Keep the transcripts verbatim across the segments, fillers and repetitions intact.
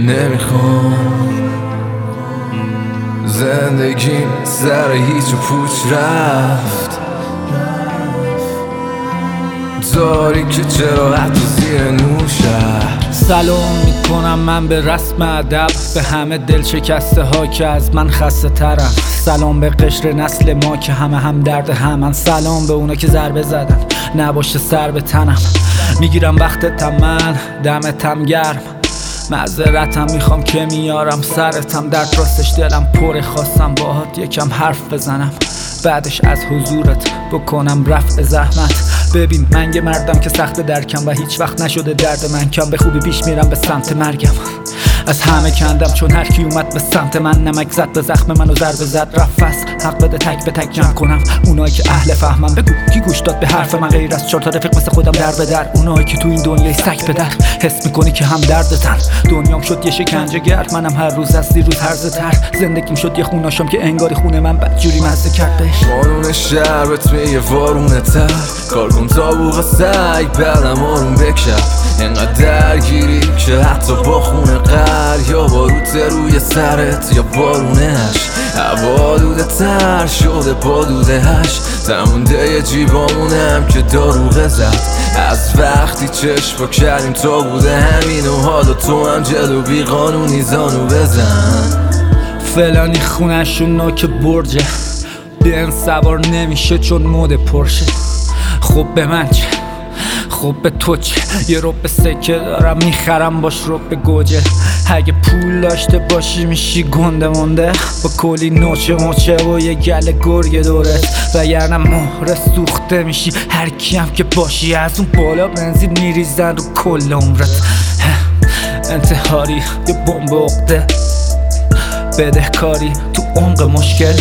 نمیخوام زندگیم سر هیچ و پوچ رفت. داری که چرا حتی زیر نوشه. سلام میکنم من به رسم ادب به همه دل شکسته ها که از من خسته ترم. سلام به قشر نسل ما که همه هم درد همن. سلام به اونا که ضربه زدن نباشه سر به تنم. میگیرم وقتتم من دمتم گرم. معذرتم میخوام که میارم سرتم درد راستش دلم پر. خواستم باهات یکم حرف بزنم بعدش از حضورت بکنم رفع زحمت. ببین من یه مردم که سخت درکم و هیچ وقت نشده درد من کم. به خوبی پیش میرم به سمت مرگم. از همه کندم چون هر کی اومد به سمت من نمک زد به زخم منو ضربه زد رفت فصل. حق بده تک به تک جمع کنم اونایی که اهل فهمم. بگو کی گوش داد به حرف من غیر از چهار تا رفیق مثل خودم در به در. اونایی که تو این دنیای سگ پدر حس میکنی که هم دردتن. دنیام شد یه شکنجه گر منم هر روز از دیروز هرزه تر. زندگیم شد یه خوناشم که انگاری خونه من بدجوری مزه کرد بهش. قانون شربت میه وارونه تر. کار کن تا بوغ سگ بعدم آروم بکشم. اینقدر درگیری که حتی با خونه قر یا باروت روی سرت یا بارونش. هوا دوده تر شده با دوده هش. تمونده یه جیبامونم که داروغه زد. از وقتی چشم با کردیم تا بوده همین و حالا تو هم جلو بی قانونی زانو بزن. فلانی خونشون نوک برجه بین سوار نمیشه چون مود پرشه. خب به من چه خب به تو چه. یه رب سکه دارم میخرم باش رب گوجه. اگه پول داشته باشی میشی گنده مونده با کلی نوچه موچه و یه گل گرگ دورت. وگرنه مهره سوخته میشی هر کیم که باشی. از اون بالا بنزین میریزن رو کل عمرت. انتحاری یه بمب عقده بدهکاری تو عمق مشکل.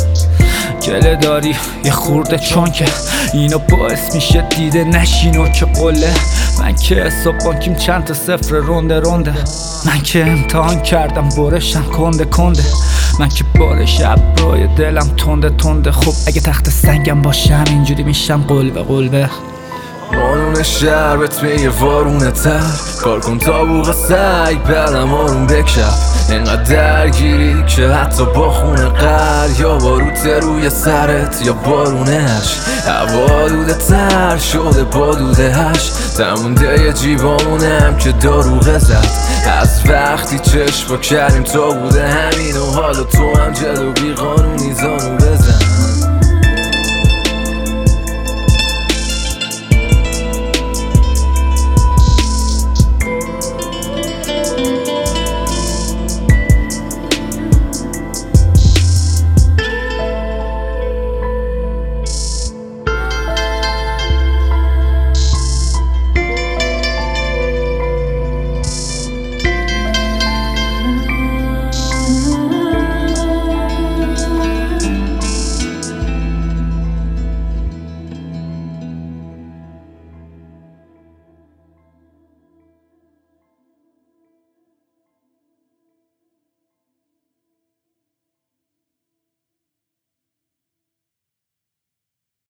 گله داری یه خورده چون که اینو باعث میشه دیده نشینو که قله. من که حساب بانکیم چند تا صفر رونده رونده. من که امتحان کردم برشم کنده کنده. من که بارش ابرای دلم تنده تنده. خب اگه تخت سنگم باشم اینجوری میشم قلبه قلبه. قانون شربت میه وارونه تر. کار کن تا بوغ سگ بعدم آروم بکشم. اینقدر درگیری که حتی با خونه قر یا باروت روی سرت یا بارونش. هوا دوده تر شده با دوده هش. تمونده یه جیبامونم که داروغه زد. از وقتی چشم با کردیم تا بوده همین و حالا تو هم جلو بی قانونی زانو